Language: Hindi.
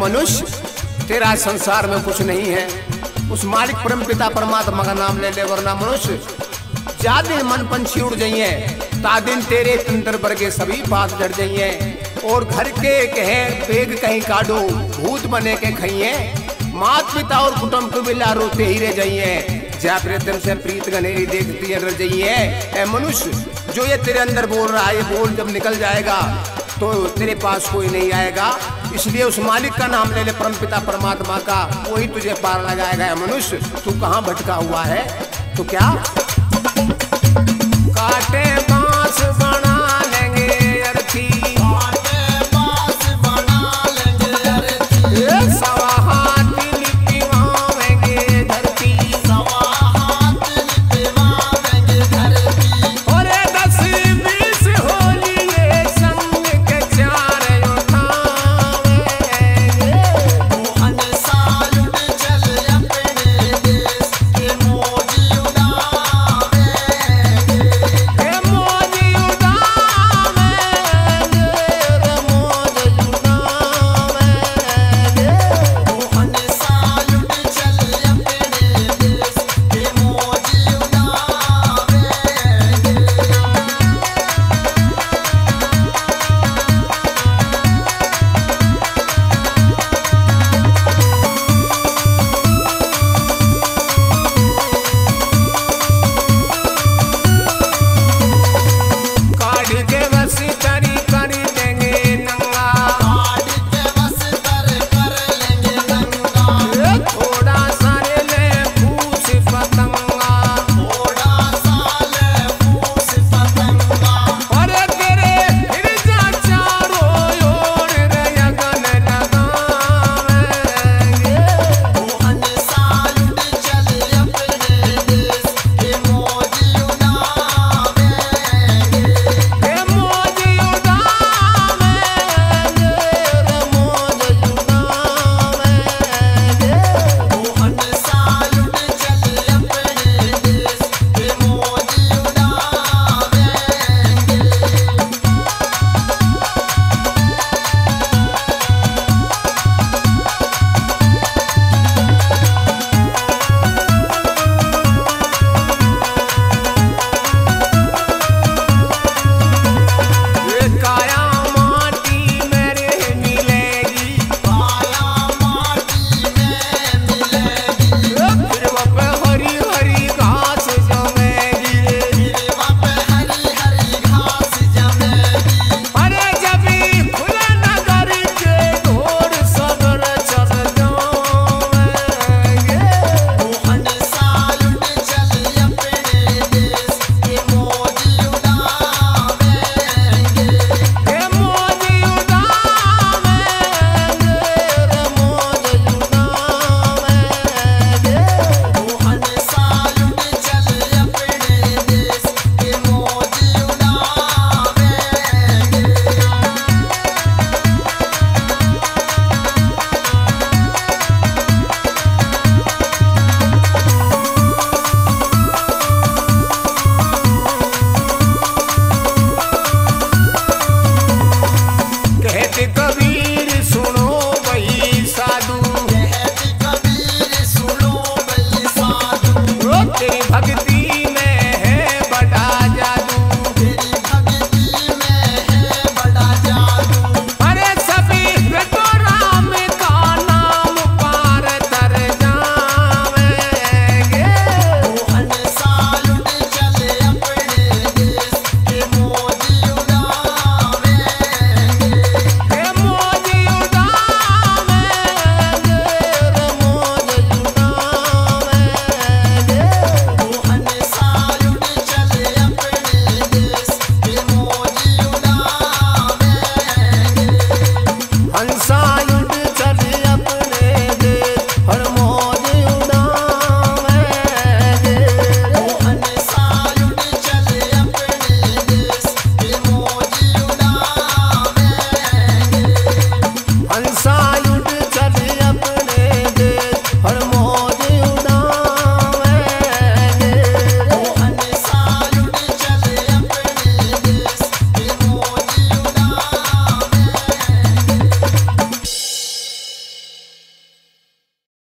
मनुष्य, तेरा संसार में कुछ नहीं है। उस मालिक परम पिता परमात्मा का नाम ले ले, वरना मनुष्य जा दिन मन पंछी उड़ जाइए, ता दिन तेरे तंत्र पर के सभी बात जड़ जाइए। और घर के कहे बेग कहीं काटो, भूत बने के खाइए, मात पिता और कुटुंब को बिला रोते ही रह जाइए। जा प्रीतम से प्रीत गनेरी देखती है रह जाइए। ए मनुष्य, जो ये तेरे अंदर बोल रहा है, ये बोल जब निकल जाएगा तो तेरे पास कोई नहीं आएगा। इसलिए उस मालिक का नाम ले ले, परम पिता परमात्मा का, वही तुझे पार लगाएगा। है मनुष्य, तू कहाँ भटका हुआ है? तो क्या काटे